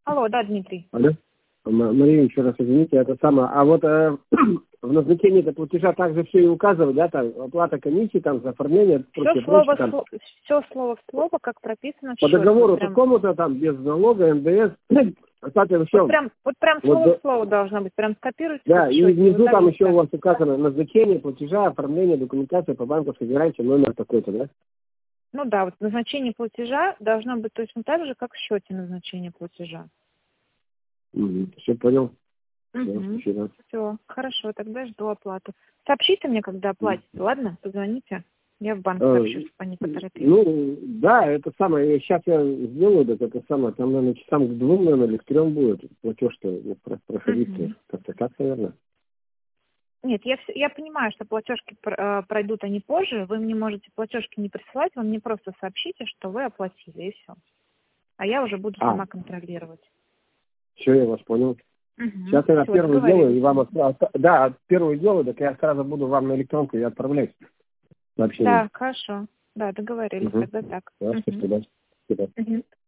Алло, да, Дмитрий. Алло. Мария, еще раз извините, это самое. А вот в назначении этого платежа также все и указывать, да, там оплата комиссии, там за оформление, Все слово в слово, как прописано в по счете. договору Прям... такому-то там, без налога, НДС, все. Вот прям слово в слово должно быть, прям скопируйте. Да, и внизу там еще да. у вас указано назначение платежа, оформление документации по банковской гарантии, номер такой-то, да? Ну да, вот назначение платежа должно быть точно так же, как в счете назначения платежа. Все понял. Все, хорошо, тогда жду оплату. Сообщите мне, когда оплатите, ладно? Позвоните. Я в банк сообщу, чтобы они поторопились. Ну, да, это самое. Сейчас я сделаю, так это самое. Там, наверное, часам к 2, наверное, или к 3 будет платеж-то проходить. Как-то так, наверное. Нет, я понимаю, что платежки пройдут они позже. Вы мне можете платежки не присылать, вы мне просто сообщите, что вы оплатили, и все. А я уже буду сама контролировать. Все, я вас понял. Сейчас я первую делаю, и вам да, первую делаю, так я сразу буду вам на электронку и отправлять сообщение. Да, хорошо. Да, договорились, тогда так. Да, спасибо.